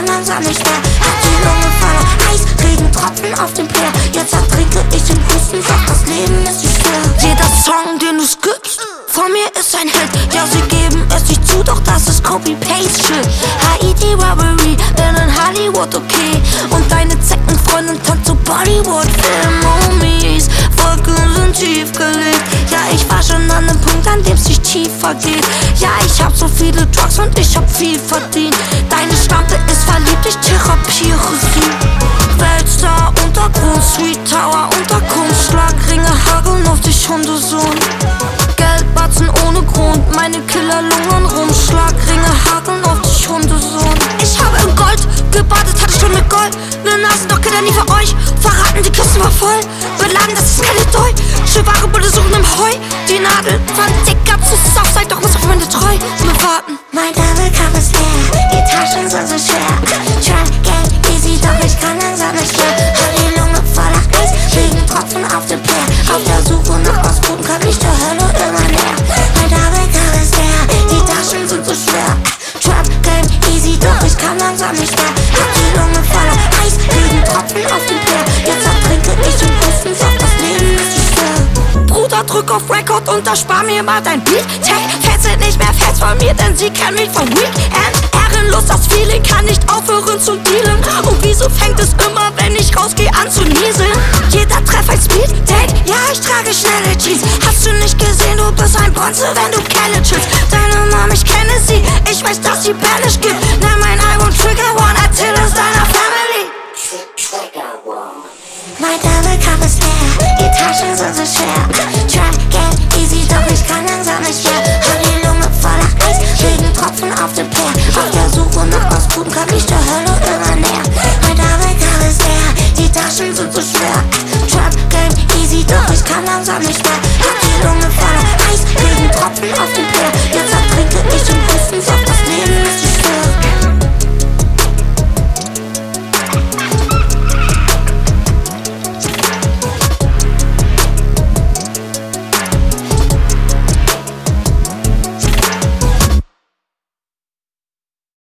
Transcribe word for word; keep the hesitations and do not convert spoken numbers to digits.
kann langsam nicht mehr. Hab die Lunge voller Eis, Regentropfen auf dem Peer. Jetzt ertrinke ich im Hustensaft, das Leben ist zu schwer. Jeder Song, den du skippst, vor mir ist ein Held. Ja, sie geben es nicht zu, doch das ist Copy-Paste-Shit. Haiti-Robbery, bin in Hollywood, okay. Und deine Zeckenfreundin tanzt so Bollywood-Film-Homies. Wolken sind tief gelegt. Ja, ich war schon an einem Punkt, an dem es sich tiefer geht. Ja, ich hab so viele Drugs und ich hab viel verdient. Deine Schlampe ist verliebt, ich therapiere sie. Weltstar, Untergrund, Sweet Tower, Unterkunft, Schlagringe, hageln auf dich, Hundesohn. Geldbatzen ohne Grund, meine Killerlungen rum. Schlagringe, hageln auf dich, Hundesohn. Ich habe in Gold gebadet, hatte schon mit Gold. Ne Nasen, doch kennt er nie für euch. Verraten, die Küste war voll. Beladen, das ist keine Doi. Schwere Bulle suchen im Heu. Die Nadel von dicker zu Southside, doch muss auf meine treu. Wir warten. Mein Double Cup ist leer, die Taschen sind so schwer. Try, Geld, easy, doch ich kann langsam nicht mehr. Hab die Lunge voller Eis, Regentropfen auf dem Peer. Auf der Suche nach was Guten, kann ich der Hölle immer näher. Mein Double Cup ist leer, die Taschen sind so schwer. Trap Game, easy, doch ich kann langsam nicht mehr. Hab die Lunge voller Eis, Regentropfen auf dem Peer. Jetzt ertrinke ich im Hustensaft, das Leben ist zu schwer. Bruder, drück auf Record und da spar mir mal dein Beat. Tech, Fans sind nicht mehr Fans von mir, denn sie kennen mich vom Weekend. Ehrenlos, das Feeling kann nicht aufhören zu dealen. Und wieso fängt es immer, wenn ich rausgeh, an zu nieseln? Jeder Treffer ein Speed, Date, ja, ich trage schnelle Jeans. Hast du nicht gesehen, du bist ein Bronze, wenn du Kelle chillst. Deine Mom, ich kenne sie, ich weiß, dass sie Banish gibt. Nimm mein Album Trigger One, erzähl es deiner Family. Mein Double Cup ist leer, die Taschen sind so schwer. Try, Geld, easy, doch ich kann langsam nicht mehr. Hab die Lunge voller Eis, Regentropfen auf dem Peer. Auf der Suche nach was Guten, kann ich der Hölle